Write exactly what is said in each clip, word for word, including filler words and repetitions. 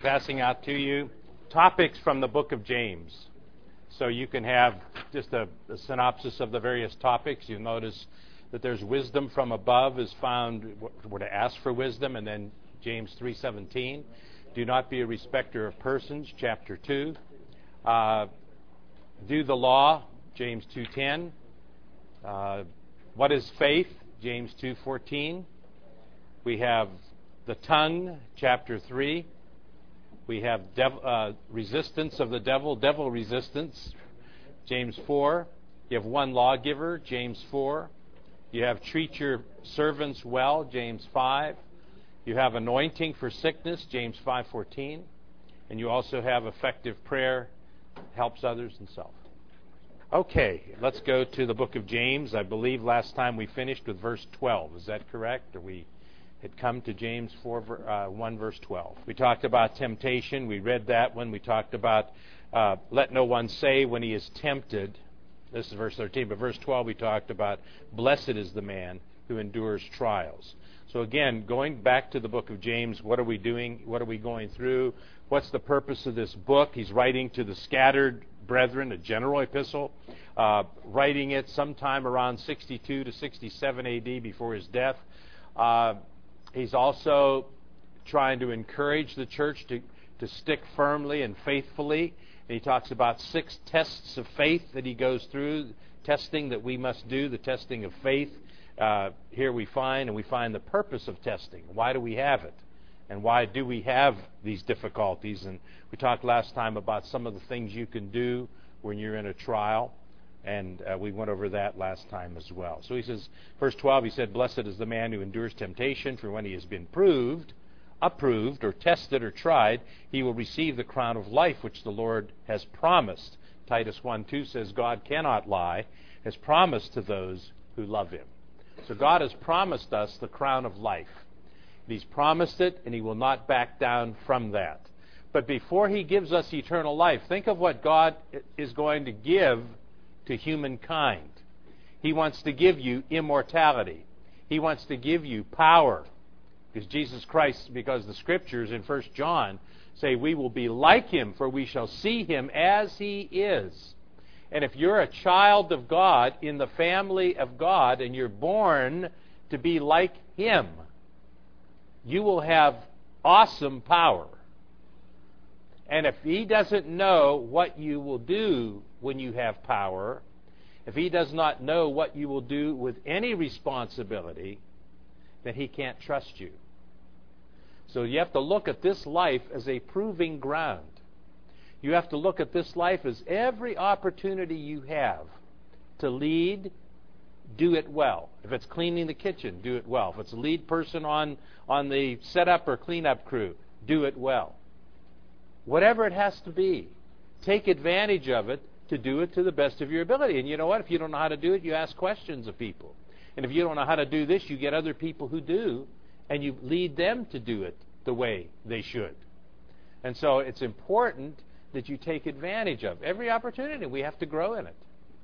Passing out to you topics from the book of James. So you can have just a, a synopsis of the various topics. You'll notice that there's wisdom from above is found, we're to ask for wisdom, and then James three seventeen. Do not be a respecter of persons, chapter two. Uh, do the law, James two ten. Uh, what is faith, James two fourteen. We have the tongue, chapter three. We have dev- uh, resistance of the devil, devil resistance, James four. You have one lawgiver, James four. You have treat your servants well, James five. You have anointing for sickness, James five fourteen. And you also have effective prayer, helps others and self. Okay, let's go to the book of James. I believe last time we finished with verse twelve. Is that correct? Or we had come to James four, uh, one, verse twelve. We talked about temptation. We read that when we talked about uh, let no one say when he is tempted. This is verse thirteen. But verse twelve we talked about blessed is the man who endures trials. So again, going back to the book of James, what are we doing? What are we going through? What's the purpose of this book? He's writing to the scattered brethren, a general epistle, uh, writing it sometime around sixty-two to sixty-seven A D before his death. Uh, He's also trying to encourage the church to, to stick firmly and faithfully. And he talks about six tests of faith that he goes through, testing that we must do, the testing of faith. Uh, here we find, and we find the purpose of testing. Why do we have it? And why do we have these difficulties? And we talked last time about some of the things you can do when you're in a trial. And uh, we went over that last time as well. So he says, verse twelve, he said, blessed is the man who endures temptation, for when he has been proved, approved, or tested, or tried, he will receive the crown of life which the Lord has promised. Titus one two says, God cannot lie, has promised to those who love him. So God has promised us the crown of life. He's promised it, and he will not back down from that. But before he gives us eternal life, think of what God is going to give to humankind. He wants to give you immortality. He wants to give you power. Because Jesus Christ, because the scriptures in First John say we will be like him, for we shall see him as he is. And if you're a child of God in the family of God and you're born to be like him, you will have awesome power. And if he doesn't know what you will do when you have power, if he does not know what you will do with any responsibility, then he can't trust you. So you have to look at this life as a proving ground. You have to look at this life as every opportunity you have to lead, do it well. If it's cleaning the kitchen, do it well. If it's a lead person on, on the setup or cleanup crew, do it well. Whatever it has to be, take advantage of it to do it to the best of your ability. And you know what? If you don't know how to do it, you ask questions of people. And if you don't know how to do this, you get other people who do, and you lead them to do it the way they should. And so it's important that you take advantage of every opportunity. We have to grow in it.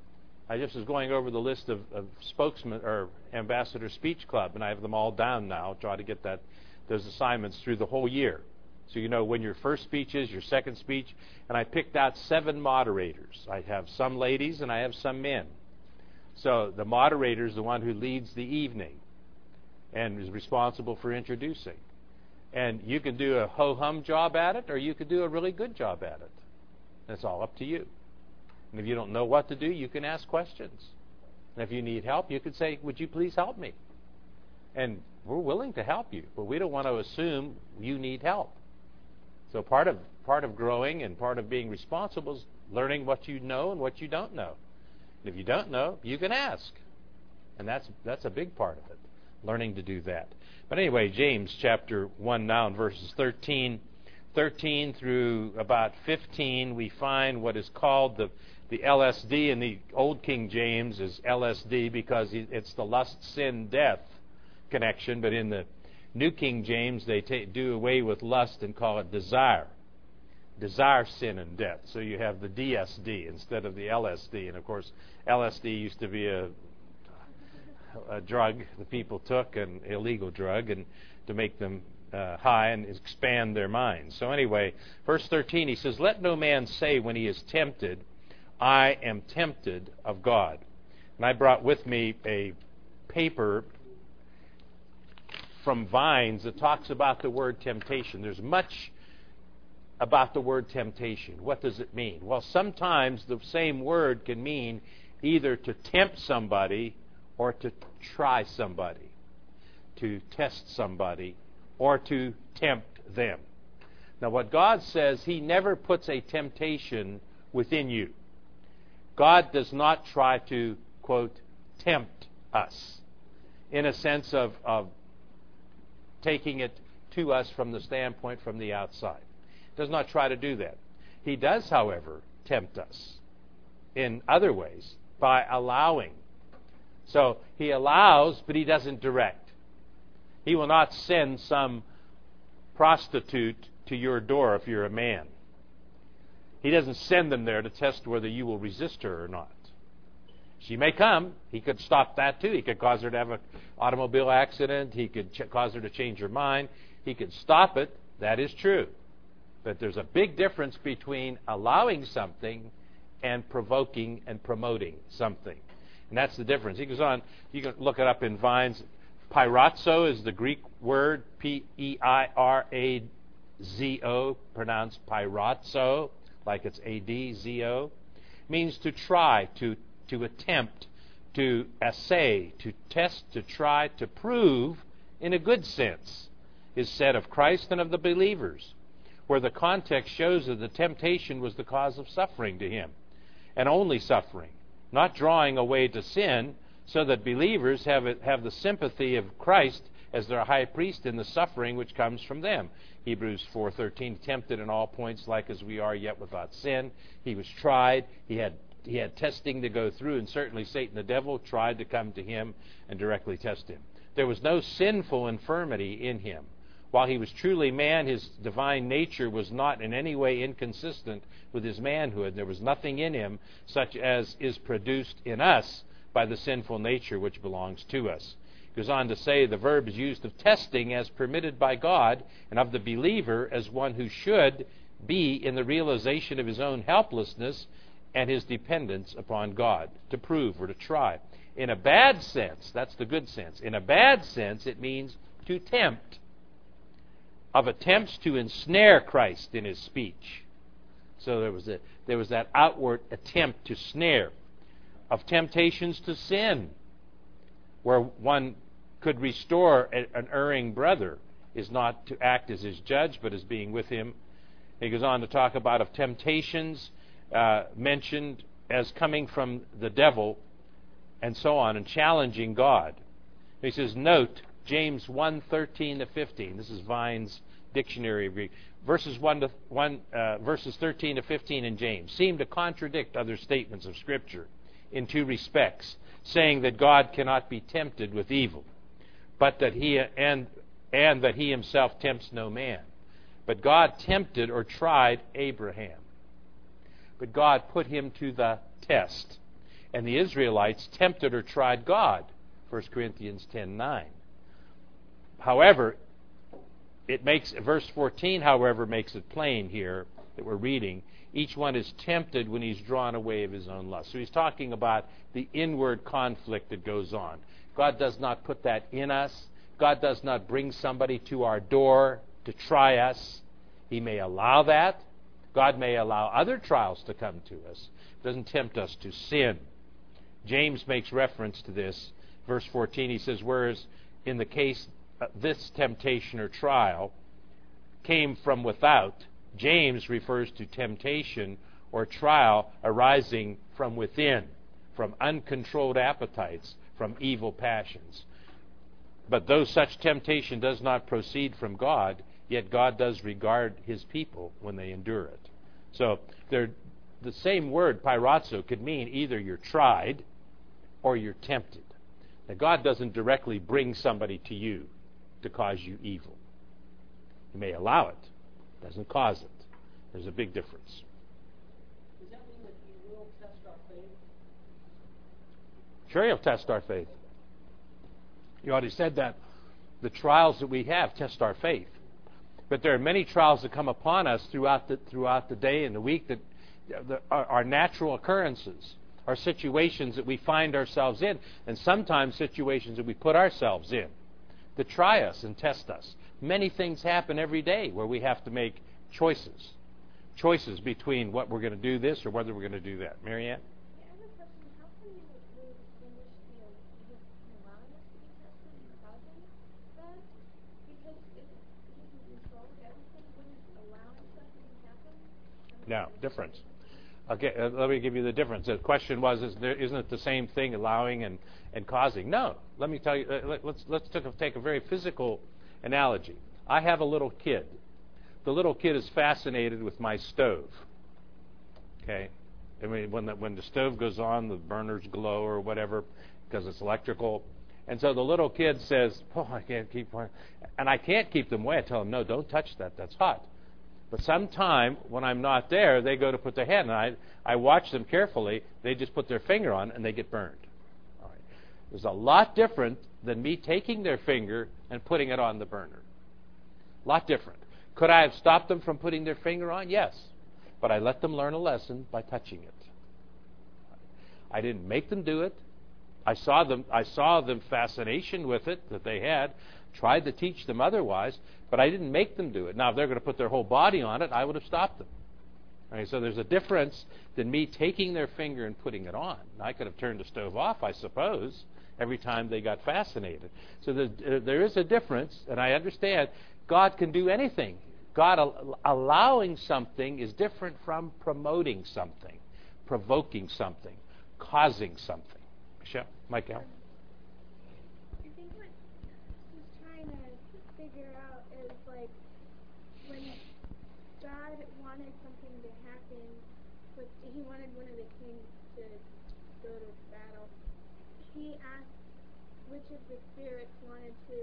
I just was going over the list of, of spokesmen or ambassador speech club, and I have them all down now. I'll try to get that those assignments through the whole year. So you know when your first speech is, your second speech. And I picked out seven moderators. I have some ladies and I have some men. So the moderator is the one who leads the evening and is responsible for introducing. And you can do a ho-hum job at it, or you could do a really good job at it. It's all up to you. And if you don't know what to do, you can ask questions. And if you need help, you could say, would you please help me? And we're willing to help you, but we don't want to assume you need help. So part of part of growing and part of being responsible is learning what you know and what you don't know. And if you don't know, you can ask. And that's that's a big part of it, learning to do that. But anyway, James chapter one now in verses thirteen, thirteen through about fifteen, we find what is called the, the L S D. In the Old King James is L S D because it's the lust, sin, death connection. But in the New King James, they ta- do away with lust and call it desire. Desire, sin, and death. So you have the D S D instead of the L S D. And of course, L S D used to be a, a drug the people took, an illegal drug, and to make them uh, high and expand their minds. So anyway, verse thirteen, he says, "Let no man say when he is tempted, I am tempted of God." And I brought with me a paper from Vines that talks about the word temptation. There's much about the word temptation. What does it mean? Well, sometimes the same word can mean either to tempt somebody or to try somebody, to test somebody, or to tempt them. Now, what God says, He never puts a temptation within you. God does not try to, quote, tempt us in a sense of, of taking it to us from the standpoint from the outside. Does not try to do that. He does, however, tempt us in other ways by allowing. So He allows, but He doesn't direct. He will not send some prostitute to your door if you're a man. He doesn't send them there to test whether you will resist her or not. She may come. He could stop that too. He could cause her to have an automobile accident. He could ch- cause her to change her mind. He could stop it. That is true. But there's a big difference between allowing something and provoking and promoting something. And that's the difference. He goes on, you can look it up in Vines. Peirazo is the Greek word, P E I R A Z O, pronounced peirazo, like it's A D Z O. Means to try, to, to attempt, to essay, to test, to try, to prove, in a good sense, is said of Christ and of the believers, where the context shows that the temptation was the cause of suffering to Him, and only suffering, not drawing away to sin, so that believers have it, have the sympathy of Christ as their high priest in the suffering which comes from them. Hebrews four thirteen, tempted in all points like as we are, yet without sin. He was tried. He had he had testing to go through, and certainly Satan the devil tried to come to Him and directly test Him. There was no sinful infirmity in Him. While He was truly man, His divine nature was not in any way inconsistent with His manhood. There was nothing in Him such as is produced in us by the sinful nature which belongs to us. He goes on to say the verb is used of testing as permitted by God, and of the believer as one who should be in the realization of his own helplessness and his dependence upon God, to prove or to try. In a bad sense, that's the good sense. In a bad sense, it means to tempt. Of attempts to ensnare Christ in His speech. So there was a, there was that outward attempt to snare. Of temptations to sin, where one could restore a, an erring brother, is not to act as his judge, but as being with him. He goes on to talk about of temptations uh, mentioned as coming from the devil, and so on, and challenging God. He says, note James one thirteen to fifteen. This is Vine's Dictionary of Greek. Verses one to one, uh, verses thirteen to fifteen in James seem to contradict other statements of Scripture in two respects, saying that God cannot be tempted with evil, but that he and and that He Himself tempts no man. But God tempted or tried Abraham. But God put him to the test. And the Israelites tempted or tried God. First Corinthians ten nine. However, it makes verse fourteen, however, makes it plain here that we're reading. Each one is tempted when he's drawn away of his own lust. So he's talking about the inward conflict that goes on. God does not put that in us. God does not bring somebody to our door to try us. He may allow that. God may allow other trials to come to us. He doesn't tempt us to sin. James makes reference to this. Verse fourteen, he says, whereas in the case uh, this temptation or trial came from without, James refers to temptation or trial arising from within, from uncontrolled appetites, from evil passions. But though such temptation does not proceed from God, yet God does regard His people when they endure it. So the same word, peirazo, could mean either you're tried or you're tempted. Now, God doesn't directly bring somebody to you to cause you evil. He may allow it, doesn't cause it. There's a big difference. Does that mean that He will test our faith? Sure, He'll test our faith. You already said that the trials that we have test our faith. But there are many trials that come upon us throughout the throughout the day and the week that uh, are, are natural occurrences, are situations that we find ourselves in, and sometimes situations that we put ourselves in to try us and test us. Many things happen every day where we have to make choices. Choices between what we're going to do this or whether we're going to do that. Mary Ann? Yeah, I have a question. How can you really distinguish the uh, allowing us to be tested and causing that? Because if he's in control of everything, wouldn't allowing something to happen? No, difference. Okay, uh, let me give you the difference. The question was, is there, isn't it the same thing, allowing and, and causing? No. Let me tell you, uh, let, let's, let's take a, take a very physical analogy. I have a little kid. The little kid is fascinated with my stove. Okay? I mean, when the, when the stove goes on, the burners glow or whatever because it's electrical. And so the little kid says, oh, I can't keep one. And I can't keep them away. I tell them, no, don't touch that. That's hot. But sometime when I'm not there, they go to put their hand on it. I, I watch them carefully. They just put their finger on it and they get burned. All right. There's a lot different than me taking their finger and putting it on the burner. A lot different. Could I have stopped them from putting their finger on? Yes. But I let them learn a lesson by touching it. I didn't make them do it. I saw them I saw them fascination with it that they had, tried to teach them otherwise, but I didn't make them do it. Now, if they're going to put their whole body on it, I would have stopped them. All right, so there's a difference than me taking their finger and putting it on. I could have turned the stove off, I suppose, every time they got fascinated. So there, uh, there is a difference, and I understand God can do anything. God al- allowing something is different from promoting something, provoking something, causing something. Michelle? Michael? I think what he's trying to figure out is like when God wanted something to happen, but he wanted one of the kings to go to battle. He asked which of the spirits wanted to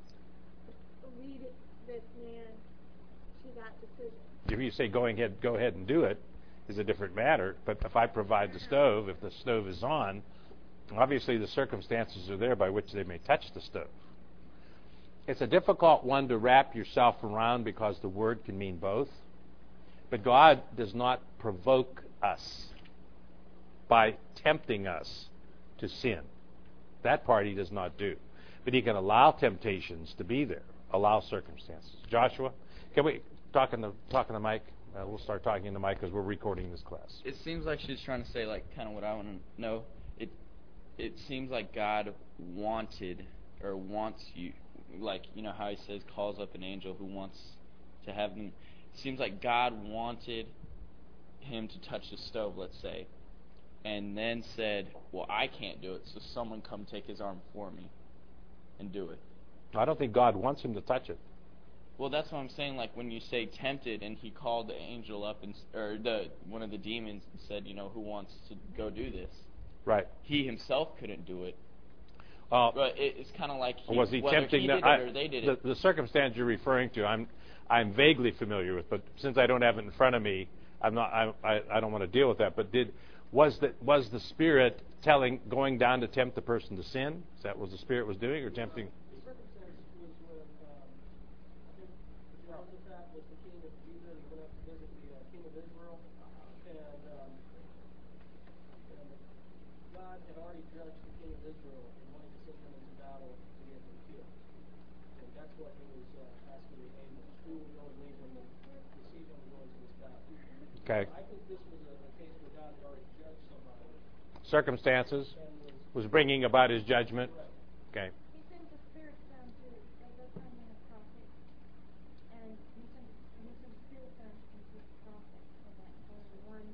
lead this man to that decision. If you say going ahead, go ahead and do it, is a different matter. But if I provide the stove, if the stove is on, obviously the circumstances are there by which they may touch the stove. It's a difficult one to wrap yourself around because the word can mean both. But God does not provoke us by tempting us to sin. That part he does not do. But he can allow temptations to be there, allow circumstances. Joshua, can we talk in the, talk in the mic? Uh, we'll start talking in the mic because we're recording this class. It seems like she's trying to say, like, kind of what I want to know. It it seems like God wanted or wants you, like, you know how he says calls up an angel who wants to have them. It seems like God wanted him to touch the stove, let's say, and then said, well, I can't do it, so someone come take his arm for me and do it. I don't think God wants him to touch it. Well, that's what I'm saying. Like when you say tempted, and he called the angel up, and or the one of the demons, and said, you know, who wants to go do this? Right. He himself couldn't do it. Uh, but it, it's kind of like he, was he whether tempting he them? did I, it or they did the, it. the circumstance you're referring to, I'm I'm vaguely familiar with, but since I don't have it in front of me, I'm not. I I, I don't want to deal with that. But did was that was the Spirit telling, going down to tempt the person to sin? Is that what the Spirit was doing, or tempting? The circumstance was when um, I think Jehoshaphat was the king of Judah, and he went up to visit the uh, king of Israel, and, um, and God had already judged the king of Israel and wanted to send him into battle to get him killed. And that's what he was uh, asking the angels, who will go and lead him and receive him and go into this battle. Okay. I think this was a, a case where God had already judged somebody. Circumstances And was, was bringing about his judgment. Okay. He sends the spirits down to uh, the time when a prophet, and he sends and he sends spirits down to complete the prophet, so that only one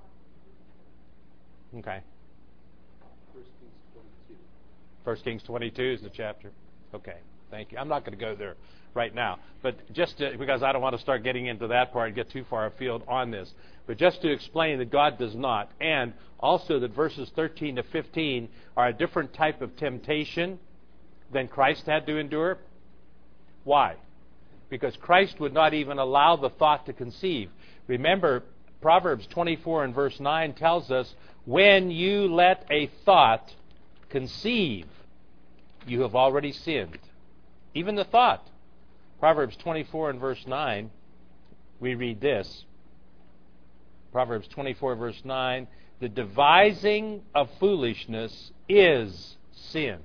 prophet. Okay. First Kings twenty-two. First Kings twenty-two is the chapter. Okay. Thank you. I'm not going to go there right now, but just to, because I don't want to start getting into that part and get too far afield on this, but just to explain that God does not, and also that verses thirteen to fifteen are a different type of temptation than Christ had to endure. Why? Because Christ would not even allow the thought to conceive. Remember, Proverbs twenty-four and verse nine tells us, when you let a thought conceive, you have already sinned. Even the thought. Proverbs twenty-four and verse nine, we read this. Proverbs twenty-four, verse nine, the devising of foolishness is sin.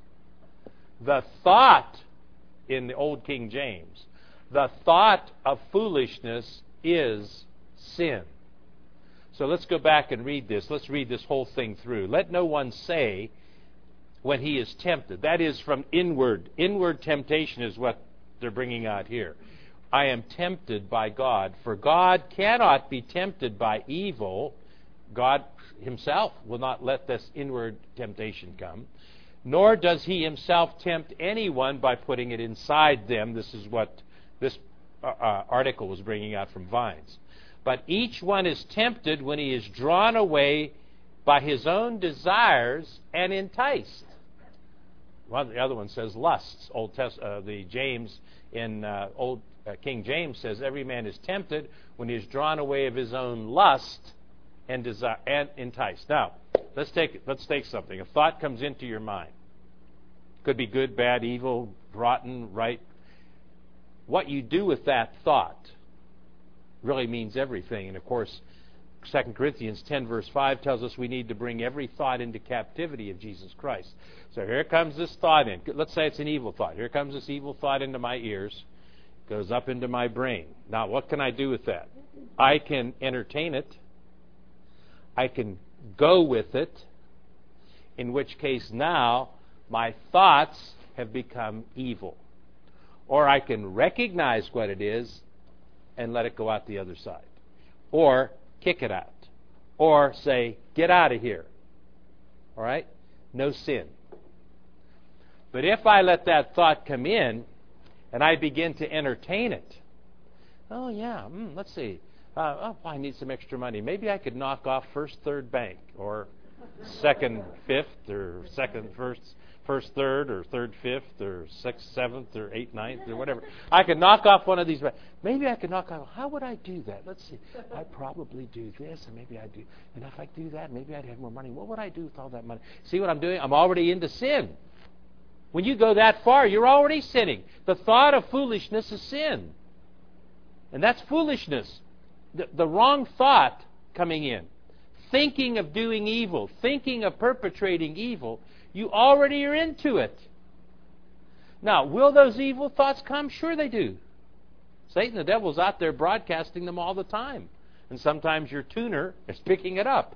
The thought, in the Old King James, the thought of foolishness is sin. So let's go back and read this. Let's read this whole thing through. Let no one say when he is tempted. That is from inward. Inward temptation is what they're bringing out here. I am tempted by God, for God cannot be tempted by evil. God himself will not let this inward temptation come, nor does he himself tempt anyone by putting it inside them. This is what this uh, uh, article was bringing out from Vines. But each one is tempted when he is drawn away by his own desires and enticed. Well, the other one says lusts. Old Test, uh, the James in uh, Old uh, King James says every man is tempted when he is drawn away of his own lust and desire and enticed. Now, let's take let's take something. A thought comes into your mind. Could be good, bad, evil, rotten, right. What you do with that thought really means everything. And of course, Second Corinthians ten verse five tells us we need to bring every thought into captivity of Jesus Christ. So here comes this thought in. Let's say it's an evil thought. Here comes this evil thought into my ears. Goes up into my brain. Now, what can I do with that? I can entertain it. I can go with it. In which case now my thoughts have become evil. Or I can recognize what it is and let it go out the other side. Or kick it out. Or say, get out of here. All right? No sin. But if I let that thought come in and I begin to entertain it, oh yeah, mm, let's see, uh, oh, I need some extra money. Maybe I could knock off first, third bank, or second, fifth, or second, first, first, third, or third, fifth, or sixth, seventh, or eighth, ninth, or whatever. I could knock off one of these. Maybe I could knock off. How would I do that? Let's see. I'd probably do this, and maybe I'd do. And if I do that, maybe I'd have more money. What would I do with all that money? See what I'm doing? I'm already into sin. When you go that far, you're already sinning. The thought of foolishness is sin. And that's foolishness. The, the wrong thought coming in. Thinking of doing evil. Thinking of perpetrating evil. You already are into it. Now, will those evil thoughts come? Sure they do. Satan, the devil's out there broadcasting them all the time. And sometimes your tuner is picking it up.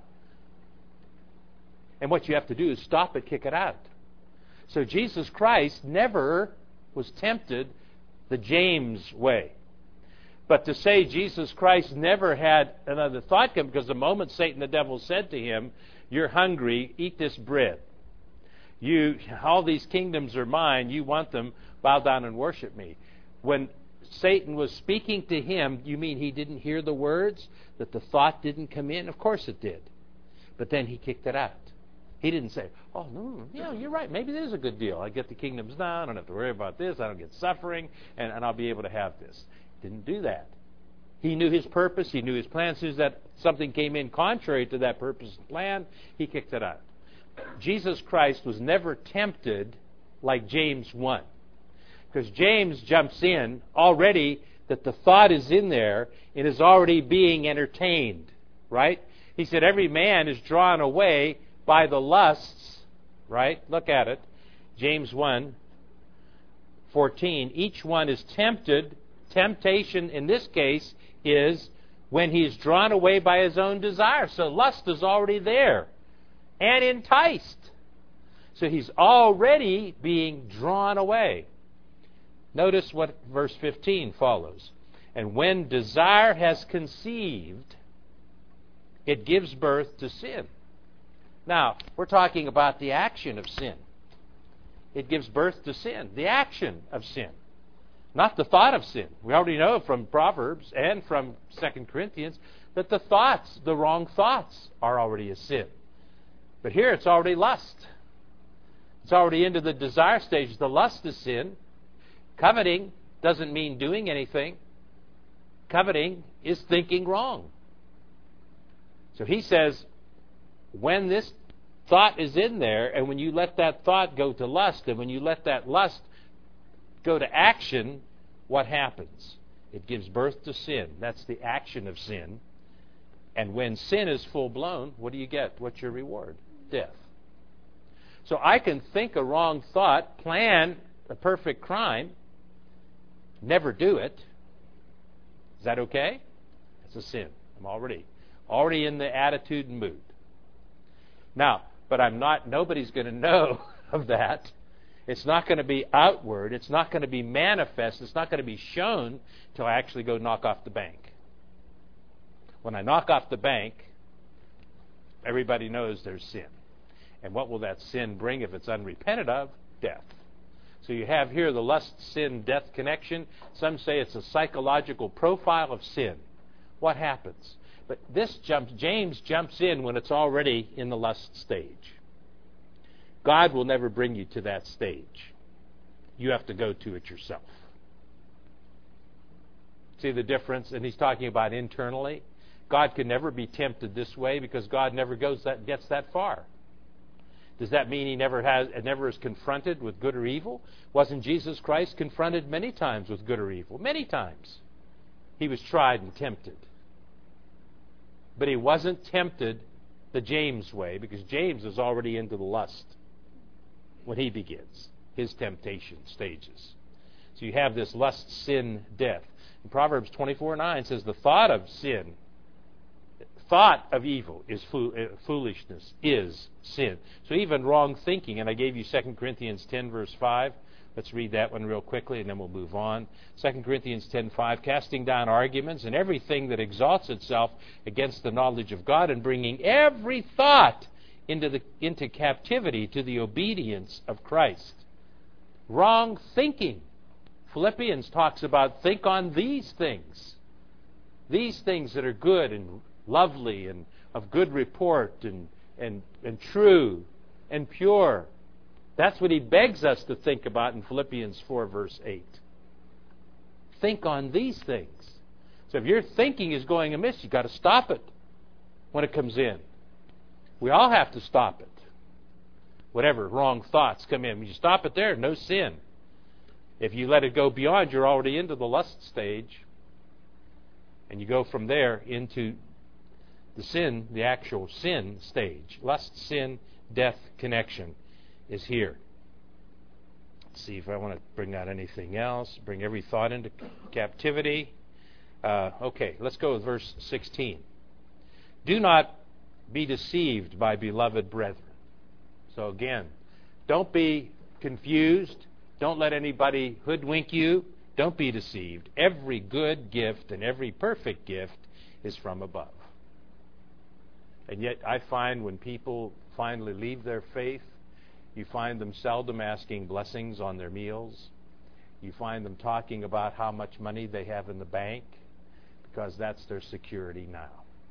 And what you have to do is stop it, kick it out. So Jesus Christ never was tempted the James way. But to say Jesus Christ never had another thought come, because the moment Satan the devil said to him, you're hungry, eat this bread. You, all these kingdoms are mine, you want them, bow down and worship me. When Satan was speaking to him, you mean he didn't hear the words? That the thought didn't come in? Of course it did. But then he kicked it out. He didn't say, oh, no, you know, you're right. Maybe this is a good deal. I get the kingdoms now. I don't have to worry about this. I don't get suffering, and, and I'll be able to have this. Didn't do that. He knew his purpose. He knew his plan. As soon as that something came in contrary to that purpose and plan, he kicked it out. Jesus Christ was never tempted like James one. Because James jumps in already that the thought is in there and is already being entertained. Right? He said every man is drawn away by the lusts, right? Look at it. James one fourteen. Each one is tempted. Temptation in this case is when he is drawn away by his own desire. So lust is already there. And enticed. So he's already being drawn away. Notice what verse fifteen follows. And when desire has conceived, it gives birth to sin. Now, we're talking about the action of sin. It gives birth to sin, the action of sin, not the thought of sin. We already know from Proverbs and from Second Corinthians that the thoughts, the wrong thoughts, are already a sin. But here it's already lust. It's already into the desire stage. The lust is sin. Coveting doesn't mean doing anything. Coveting is thinking wrong. So he says, when this thought is in there, and when you let that thought go to lust, and when you let that lust go to action, what happens? It gives birth to sin. That's the action of sin. And when sin is full-blown, what do you get? What's your reward? Death. So I can think a wrong thought, plan a perfect crime, never do it. Is that okay? It's a sin. I'm already, already in the attitude and mood. Now, but I'm not, nobody's going to know of that. It's not going to be outward. It's not going to be manifest. It's not going to be shown till I actually go knock off the bank. When I knock off the bank, everybody knows there's sin. And what will that sin bring if it's unrepented of? Death. So you have here the lust, sin, death connection. Some say it's a psychological profile of sin. What happens? But this jumps, James jumps in when it's already in the lust stage. God will never bring you to that stage. You have to go to it yourself. See the difference? And he's talking about internally. God can never be tempted this way because God never goes that gets that far. Does that mean he never has never is confronted with good or evil? Wasn't Jesus Christ confronted many times with good or evil? Many times. He was tried and tempted. But he wasn't tempted the James way because James is already into the lust when he begins his temptation stages. So you have this lust, sin, death. And Proverbs twenty-four nine says the thought of sin, thought of evil is fool, uh, foolishness, is sin. So even wrong thinking, and I gave you Second Corinthians ten verse five. Let's read that one real quickly and then we'll move on. Second Corinthians ten five, casting down arguments and everything that exalts itself against the knowledge of God and bringing every thought into the into captivity to the obedience of Christ. Wrong thinking. Philippians talks about think on these things. These things that are good and lovely and of good report and, and, and true and pure. That's what he begs us to think about in Philippians four verse eight. Think on these things. So if your thinking is going amiss, you've got to stop it when it comes in. We all have to stop it. Whatever wrong thoughts come in, when you stop it there, no sin. If you let it go beyond, you're already into the lust stage. And you go from there into the sin, the actual sin stage. Lust, sin, death connection is here. Let's see if I want to bring out anything else. Bring every thought into captivity. Uh, okay, let's go with verse sixteen. Do not be deceived by beloved brethren. So again, don't be confused. Don't let anybody hoodwink you. Don't be deceived. Every good gift and every perfect gift is from above. And yet I find when people finally leave their faith, you find them seldom asking blessings on their meals. You find them talking about how much money they have in the bank because that's their security now.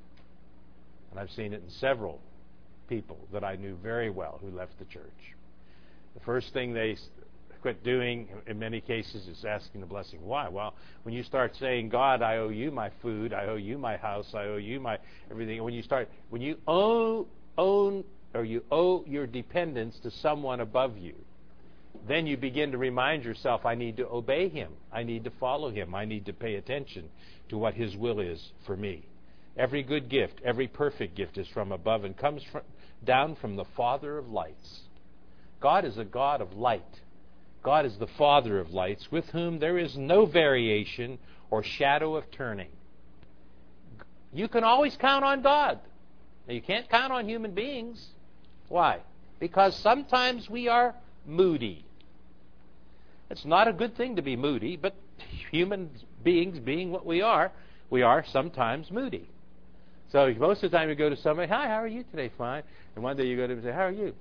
And I've seen it in several people that I knew very well who left the church. The first thing they quit doing in many cases is asking the blessing. Why? Well, when you start saying, God, I owe you my food, I owe you my house, I owe you my everything. When you start, when you owe, own or you owe your dependence to someone above you, then you begin to remind yourself, I need to obey him. I need to follow him. I need to pay attention to what his will is for me. Every good gift, every perfect gift is from above and comes from, down from the Father of lights. God is a God of light. God is the Father of lights, with whom there is no variation or shadow of turning. You can always count on God. Now, you can't count on human beings. Why? Because sometimes we are moody. It's not a good thing to be moody, but human beings being what we are, we are sometimes moody. So most of the time you go to somebody, hi, how are you today? Fine. And one day you go to them and say, how are you?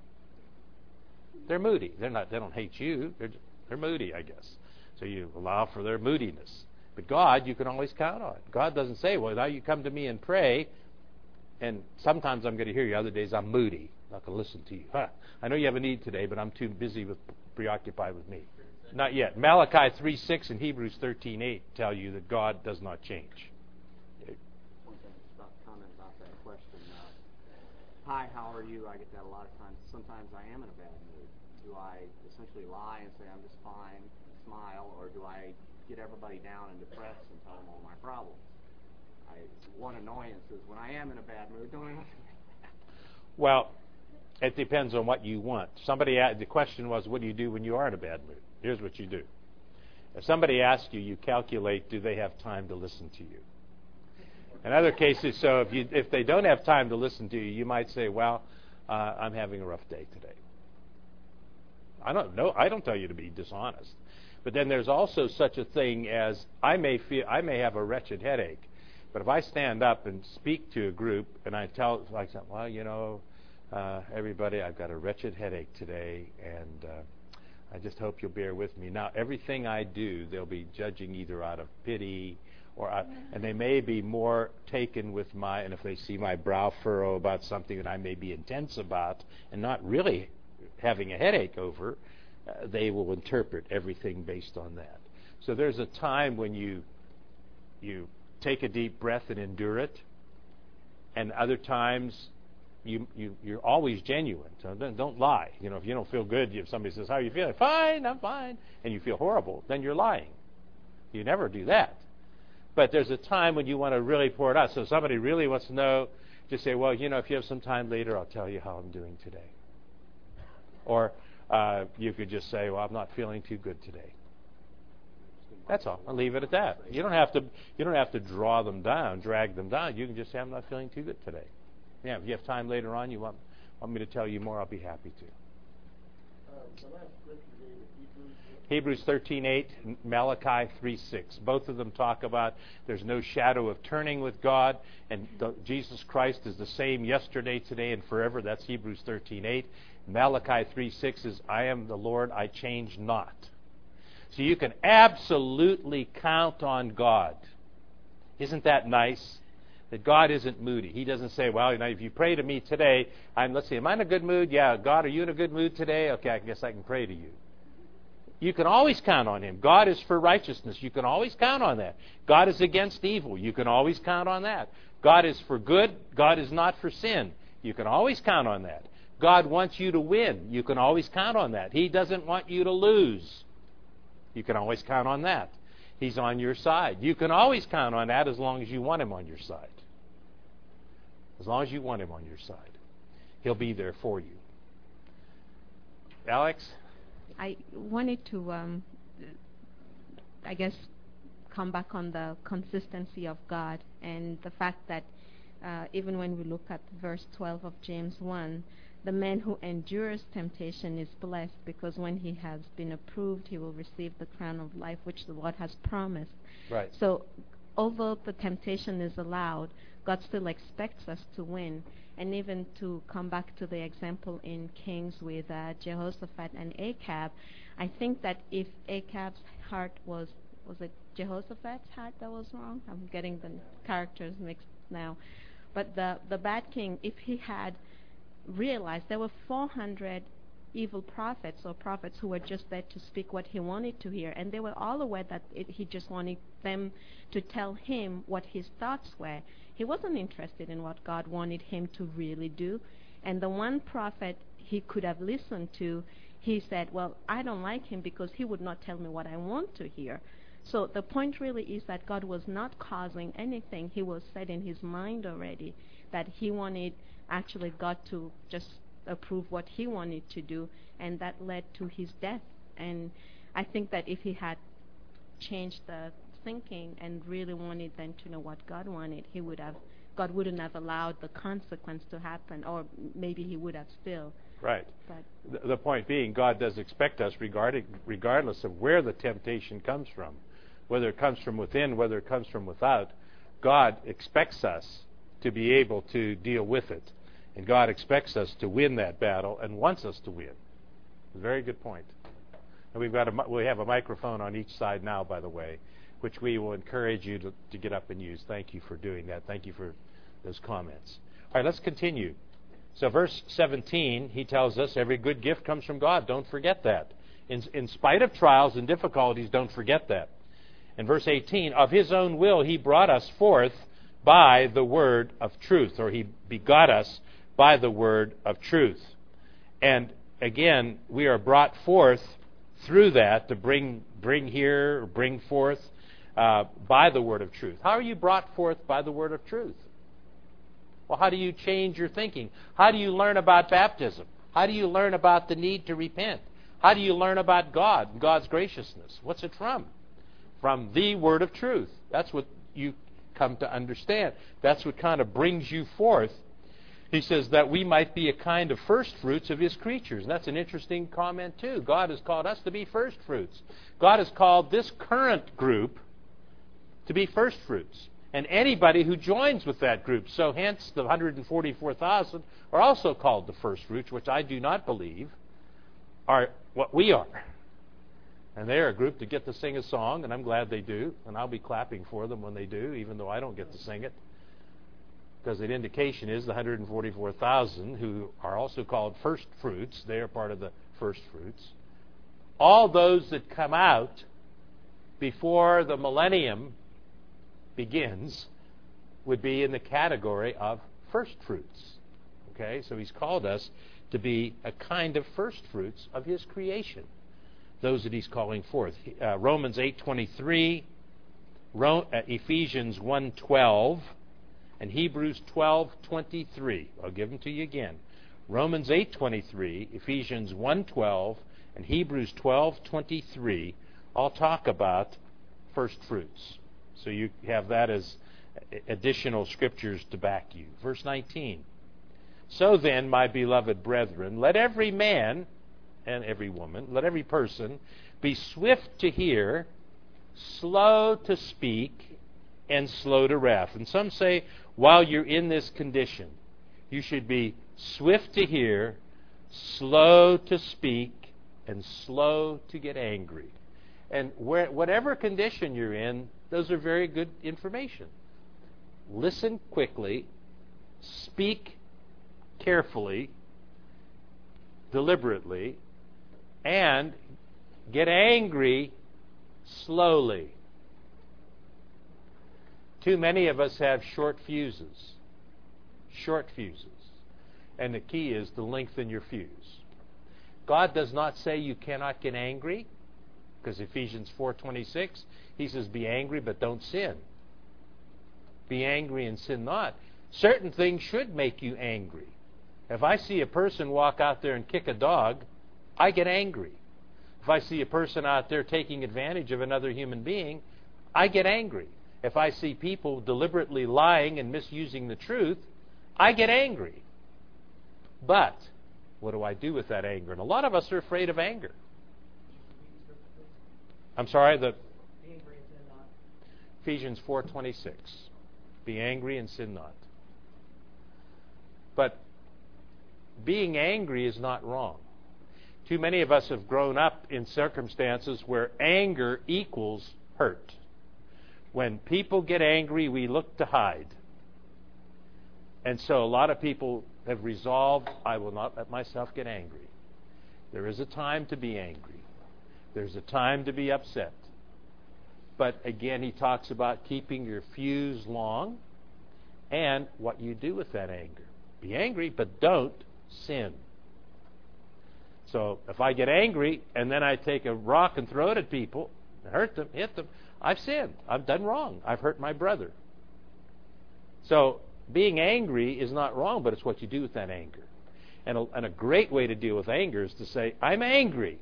They're moody. They're not. They don't hate you. They're they're moody, I guess. So you allow for their moodiness. But God, you can always count on. God doesn't say, well, now you come to me and pray, and sometimes I'm going to hear you. Other days I'm moody. I'm not going to listen to you. Huh. I know you have a need today, but I'm too busy with preoccupied with me. Not yet. Malachi three six and Hebrews thirteen eight tell you that God does not change. One thing about comment about that question. Uh, Hi, how are you? I get that a lot of times. Sometimes I am in a bad mood. Do I essentially lie and say I'm just fine, smile, or do I get everybody down and depressed and tell them all my problems. I, one annoyance is when I am in a bad mood, don't I? Well, it depends on what you want. Somebody, the question was, what do you do when you are in a bad mood? Here's what you do. If somebody asks you, you calculate, do they have time to listen to you? In other cases, so if you if they don't have time to listen to you, you might say, well, uh, I'm having a rough day today. I don't know. I don't tell you to be dishonest. But then there's also such a thing as I may feel I may have a wretched headache, but if I stand up and speak to a group and I tell, like, well, you know, uh, everybody, I've got a wretched headache today, and uh, I just hope you'll bear with me. Now, everything I do, they'll be judging either out of pity or out, and they may be more taken with my, and if they see my brow furrow about something that I may be intense about and not really having a headache over, uh, they will interpret everything based on that. So there's a time when you you take a deep breath and endure it, and other times you, you, you're always genuine. So don't, don't lie. You know, if you don't feel good, if somebody says, how are you feeling? Fine, I'm fine. And you feel horrible, then you're lying. You never do that. But there's a time when you want to really pour it out. So if somebody really wants to know, just say, well, you know, if you have some time later, I'll tell you how I'm doing today. Or uh, you could just say, well, I'm not feeling too good today. That's all. I'll leave it at that. You don't have to. You don't have to draw them down, drag them down. You can just say, I'm not feeling too good today. Yeah. If you have time later on, you want want me to tell you more, I'll be happy to. Uh, the last scripture you gave is Hebrews. Hebrews thirteen eight, Malachi three six. Both of them talk about there's no shadow of turning with God, and the, Jesus Christ is the same yesterday, today, and forever. That's Hebrews thirteen eight. Malachi three six is, I am the Lord, I change not. So you can absolutely count on God. Isn't that nice? That God isn't moody. He doesn't say, well, you know, if you pray to me today, I'm, let's see, am I in a good mood? Yeah, God, are you in a good mood today? Okay, I guess I can pray to you. You can always count on Him. God is for righteousness. You can always count on that. God is against evil. You can always count on that. God is for good. God is not for sin. You can always count on that. God wants you to win. You can always count on that. He doesn't want you to lose. You can always count on that. He's on your side. You can always count on that as long as you want Him on your side. As long as you want Him on your side. He'll be there for you. Alex? I wanted to, um, I guess, come back on the consistency of God and the fact that uh, even when we look at verse twelve of James one, the man who endures temptation is blessed, because when he has been approved, he will receive the crown of life which the Lord has promised. Right. So although the temptation is allowed, God still expects us to win. And even to come back to the example in Kings with uh, Jehoshaphat and Achab, I think that if Achab's heart was, was it Jehoshaphat's heart that was wrong? I'm getting the characters mixed now. But the, the bad king, if he had realized there were four hundred evil prophets or prophets who were just there to speak what he wanted to hear, and they were all aware that it, he just wanted them to tell him what his thoughts were. He wasn't interested in what God wanted him to really do. And the one prophet he could have listened to, he said, well, I don't like him because he would not tell me what I want to hear. So the point really is that God was not causing anything. He was set in his mind already that he wanted actually God to just approve what he wanted to do, and that led to his death. And I think that if he had changed the thinking and really wanted then to know what God wanted, he would have, God wouldn't have allowed the consequence to happen, or maybe he would have still. Right. But The, the point being, God does expect us, regarding, regardless of where the temptation comes from, whether it comes from within, whether it comes from without, God expects us to be able to deal with it. And God expects us to win that battle and wants us to win. Very good point. And we've got a, we have a microphone on each side now, by the way, which we will encourage you to, to get up and use. Thank you for doing that. Thank you for those comments. All right, let's continue. So verse seventeen, he tells us every good gift comes from God. Don't forget that. In, in spite of trials and difficulties, don't forget that. In verse eighteen, of his own will he brought us forth by the word of truth, or he begot us by the word of truth. And again, we are brought forth through that to bring bring here, or bring forth uh, by the word of truth. How are you brought forth by the word of truth? Well, how do you change your thinking? How do you learn about baptism? How do you learn about the need to repent? How do you learn about God and God's graciousness? What's it from? From the word of truth. That's what you come to understand. That's what kind of brings you forth. He says that we might be a kind of first fruits of his creatures. And that's an interesting comment too. God has called us to be first fruits. God has called this current group to be first fruits. And anybody who joins with that group. So hence the one hundred forty-four thousand are also called the first fruits, which I do not believe are what we are. And they're a group that get to sing a song, and I'm glad they do. And I'll be clapping for them when they do, even though I don't get to sing it. Because the indication is the one hundred forty-four thousand, who are also called first fruits, they are part of the first fruits. All those that come out before the millennium begins would be in the category of first fruits. Okay, so he's called us to be a kind of first fruits of his creation. Those that he's calling forth. Uh, Romans eight twenty-three, Ro- uh, Ephesians one twelve, and Hebrews twelve twenty-three. I'll give them to you again. Romans eight twenty-three, Ephesians one twelve, and Hebrews twelve twenty-three all talk about first fruits. So you have that as additional scriptures to back you. Verse nineteen. So then, my beloved brethren, let every man and every woman, let every person be swift to hear, slow to speak, and slow to wrath. And some say, while you're in this condition, you should be swift to hear, slow to speak, and slow to get angry. And where, whatever condition you're in, those are very good information. Listen quickly, speak carefully, deliberately, and get angry slowly. Too many of us have short fuses. Short fuses. And the key is to lengthen your fuse. God does not say you cannot get angry, because Ephesians four twenty-six, he says, be angry, but don't sin. Be angry and sin not. Certain things should make you angry. If I see a person walk out there and kick a dog, I get angry. If I see a person out there taking advantage of another human being, I get angry. If I see people deliberately lying and misusing the truth, I get angry. But what do I do with that anger? And a lot of us are afraid of anger. I'm sorry, the Ephesians four twenty-six. Be angry and sin not. But being angry is not wrong. Too many of us have grown up in circumstances where anger equals hurt. When people get angry, we look to hide. And so a lot of people have resolved, I will not let myself get angry. There is a time to be angry. There's a time to be upset. But again, he talks about keeping your fuse long and what you do with that anger. Be angry, but don't sin. So if I get angry and then I take a rock and throw it at people, hurt them, hit them, I've sinned. I've done wrong. I've hurt my brother. So being angry is not wrong, but it's what you do with that anger. And a, and a great way to deal with anger is to say, I'm angry.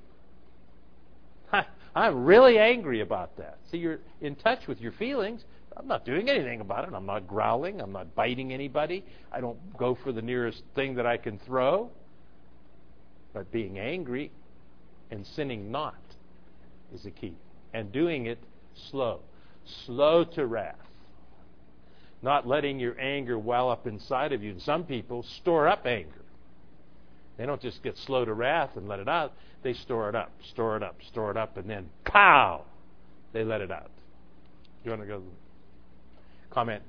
I'm really angry about that. See, you're in touch with your feelings. I'm not doing anything about it. I'm not growling. I'm not biting anybody. I don't go for the nearest thing that I can throw. But being angry and sinning not is the key. And doing it slow. Slow to wrath. Not letting your anger well up inside of you. And some people store up anger. They don't just get slow to wrath and let it out. They store it up, store it up, store it up, and then pow! They let it out. You want to go comment?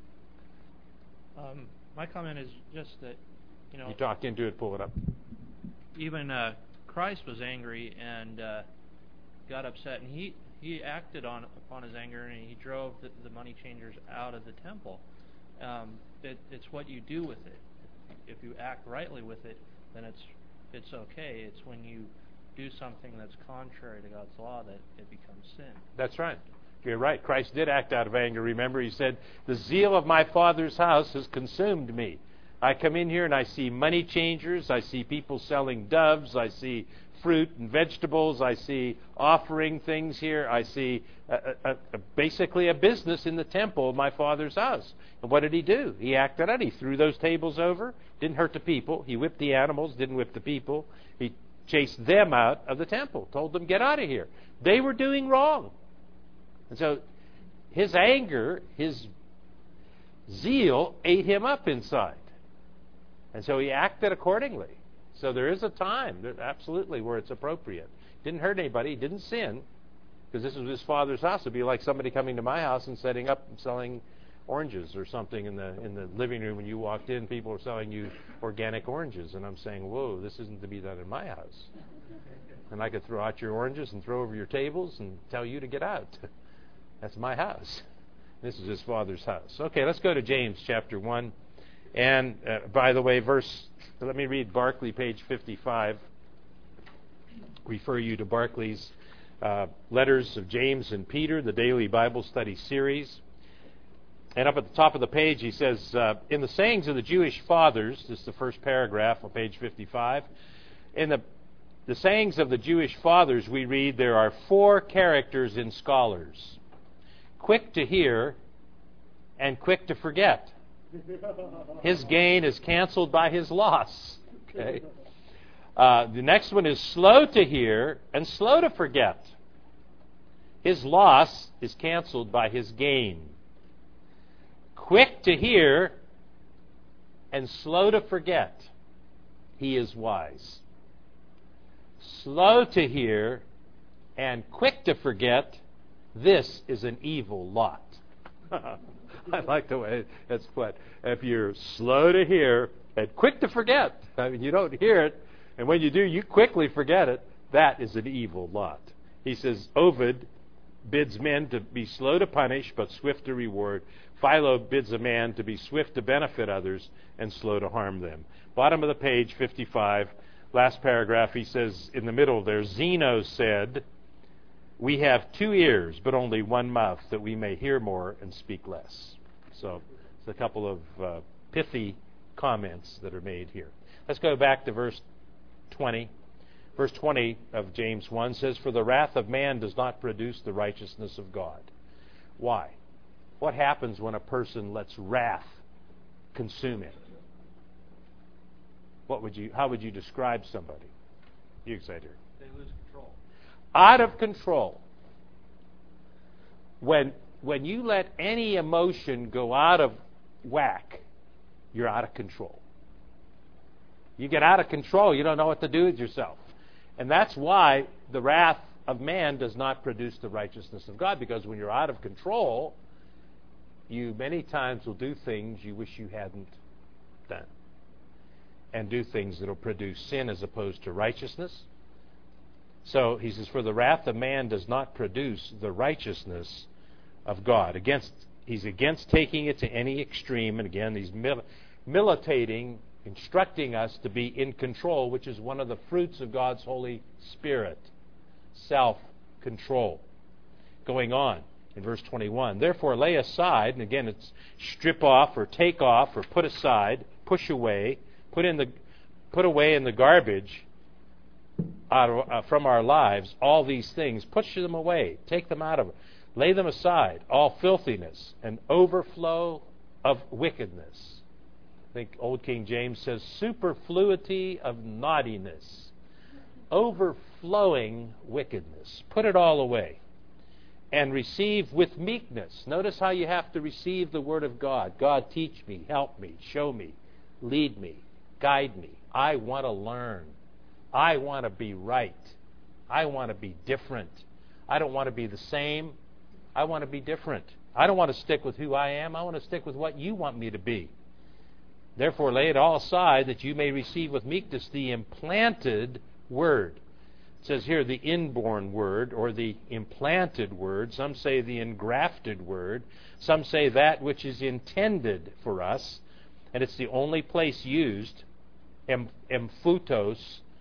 Um, my comment is just that, you know... You talked into it, pull it up. Even uh, Christ was angry and uh, got upset, and he, he acted on upon his anger, and he drove the, the money changers out of the temple. Um, it, it's what you do with it. If you act rightly with it, then it's it's okay. It's when you do something that's contrary to God's law, that it becomes sin. That's right. You're right. Christ did act out of anger. Remember, he said, the zeal of my Father's house has consumed me. I come in here and I see money changers. I see people selling doves. I see fruit and vegetables. I see offering things here. I see a, a, a, basically a business in the temple of my Father's house. And what did he do? He acted out. He threw those tables over. Didn't hurt the people. He whipped the animals. Didn't whip the people. He chased them out of the temple. Told them, get out of here. They were doing wrong. And so his anger, his zeal ate him up inside. And so he acted accordingly. So there is a time, absolutely, where it's appropriate. Didn't hurt anybody, didn't sin, because this was his Father's house. It would be like somebody coming to my house and setting up and selling oranges or something in the in the living room when you walked in. People are selling you organic oranges. And I'm saying, whoa, this isn't to be done in my house. And I could throw out your oranges and throw over your tables and tell you to get out. That's my house. This is his Father's house. Okay, let's go to James chapter one. And uh, by the way, verse, let me read Barclay, page fifty-five. Refer you to Barclay's uh, letters of James and Peter, the daily Bible study series. And up at the top of the page, he says, uh, in the sayings of the Jewish fathers, this is the first paragraph on page fifty-five, in the, the sayings of the Jewish fathers, we read, there are four characters in scholars. Quick to hear and quick to forget. His gain is canceled by his loss. Okay. Uh, the next one is slow to hear and slow to forget. His loss is canceled by his gain. Quick to hear and slow to forget. He is wise. Slow to hear and quick to forget. This is an evil lot. I like the way it's put. If you're slow to hear and quick to forget, I mean, you don't hear it, and when you do, you quickly forget it, that is an evil lot. He says, Ovid bids men to be slow to punish, but swift to reward. Philo bids a man to be swift to benefit others and slow to harm them. Bottom of the page, fifty-five, last paragraph, he says, in the middle there, Zeno said, we have two ears, but only one mouth, that we may hear more and speak less. So it's a couple of uh, pithy comments that are made here. Let's go back to verse twenty. Verse twenty of James one says, for the wrath of man does not produce the righteousness of God. Why? What happens when a person lets wrath consume him? What would you? How would you describe somebody? You excited? They lose control. Out of control. When when you let any emotion go out of whack, you're out of control. You get out of control, you don't know what to do with yourself. And that's why the wrath of man does not produce the righteousness of God, because when you're out of control, you many times will do things you wish you hadn't done. And do things that will produce sin as opposed to righteousness. So he says, for the wrath of man does not produce the righteousness of God. Against, he's against taking it to any extreme. And again, he's mil- militating, instructing us to be in control, which is one of the fruits of God's Holy Spirit. Self-control. Going on in verse twenty-one. Therefore lay aside, and again it's strip off or take off or put aside, push away, put in the put away in the garbage out of, uh, from our lives, all these things, push them away, take them out of it, lay them aside, all filthiness and overflow of wickedness. I think Old King James says superfluity of naughtiness, overflowing wickedness. Put it all away and receive with meekness. Notice how you have to receive the Word of God. God, teach me, help me, show me, lead me, guide me. I want to learn. I want to be right. I want to be different. I don't want to be the same. I want to be different. I don't want to stick with who I am. I want to stick with what you want me to be. Therefore, lay it all aside that you may receive with meekness the implanted word. It says here the inborn word or the implanted word. Some say the engrafted word. Some say that which is intended for us. And it's the only place used, em, emphutos,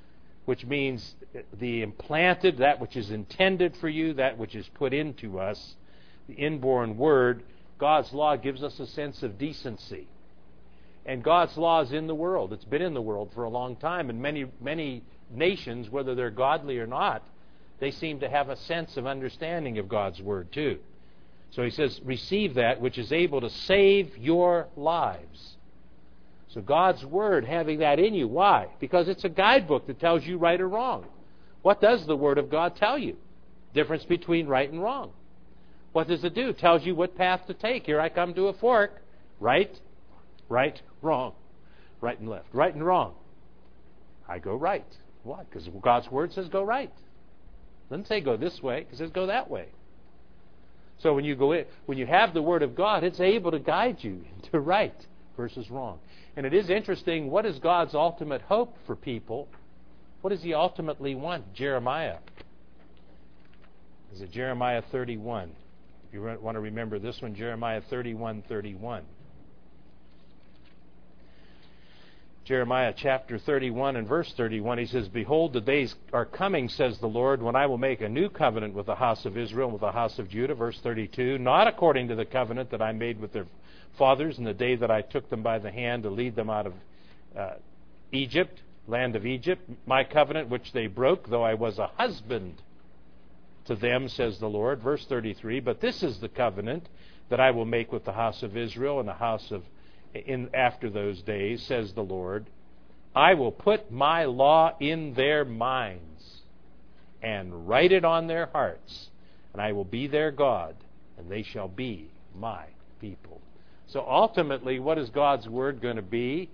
which means the implanted, that which is intended for you, that which is put into us, the inborn Word. God's law gives us a sense of decency. And God's law is in the world. It's been in the world for a long time. And many, many nations, whether they're godly or not, they seem to have a sense of understanding of God's Word too. So he says, receive that which is able to save your lives. So God's Word, having that in you. Why? Because it's a guidebook that tells you right or wrong. What does the Word of God tell you? Difference between right and wrong. What does it do? It tells you what path to take. Here I come to a fork. Right, right, wrong. Right and left. Right and wrong. I go right. Why? Because God's Word says go right. It doesn't say go this way. It says go that way. So when you go in, when you have the Word of God, it's able to guide you to right versus wrong. And it is interesting, what is God's ultimate hope for people? What does He ultimately want? Jeremiah. Is it Jeremiah thirty-one? If you want to remember this one, Jeremiah thirty-one thirty-one. Jeremiah chapter thirty-one and verse thirty-one, he says, Behold, the days are coming, says the Lord, when I will make a new covenant with the house of Israel and with the house of Judah. Verse thirty-two, not according to the covenant that I made with their fathers in the day that I took them by the hand to lead them out of uh, Egypt, land of Egypt, my covenant which they broke, though I was a husband to them, says the Lord. Verse thirty-three, but this is the covenant that I will make with the house of Israel and the house of In after those days, says the Lord, I will put my law in their minds and write it on their hearts, and I will be their God, and they shall be my people. So ultimately, what is God's Word going to be?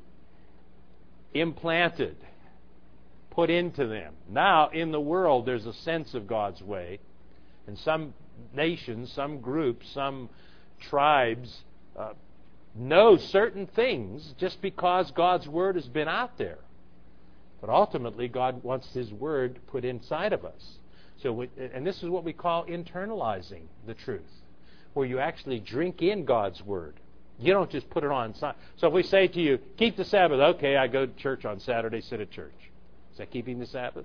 Implanted, put into them. Now, in the world, there's a sense of God's way, and some nations, some groups, some tribes uh, know certain things just because God's Word has been out there. But ultimately, God wants His Word put inside of us. So, we, and this is what we call internalizing the truth, where you actually drink in God's Word. You don't just put it on. So if we say to you, keep the Sabbath. Okay, I go to church on Saturday, sit at church. Is that keeping the Sabbath?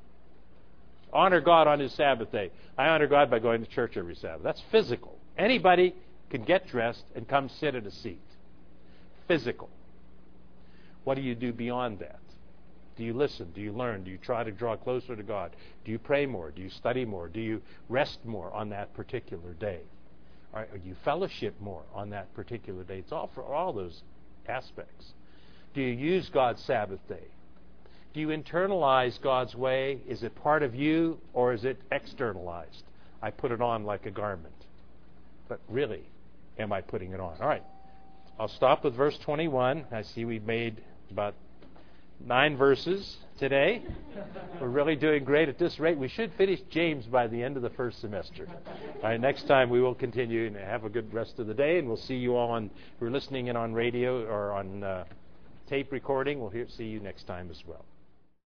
Honor God on His Sabbath day. I honor God by going to church every Sabbath. That's physical. Anybody can get dressed and come sit at a seat. Physical. What do you do beyond that? Do you listen? Do you learn? Do you try to draw closer to God? Do you pray more? Do you study more? Do you rest more on that particular day? Or you fellowship more on that particular day? It's all for all those aspects. Do you use God's Sabbath day? Do you internalize God's way? Is it part of you, or is it externalized? I put it on like a garment. But really, am I putting it on? All right. I'll stop with verse twenty-one. I see we've made about nine verses today. We're really doing great at this rate. We should finish James by the end of the first semester. All right, next time we will continue, and have a good rest of the day, and we'll see you all on, who are listening in on radio or on uh, tape recording. We'll hear, see you next time as well.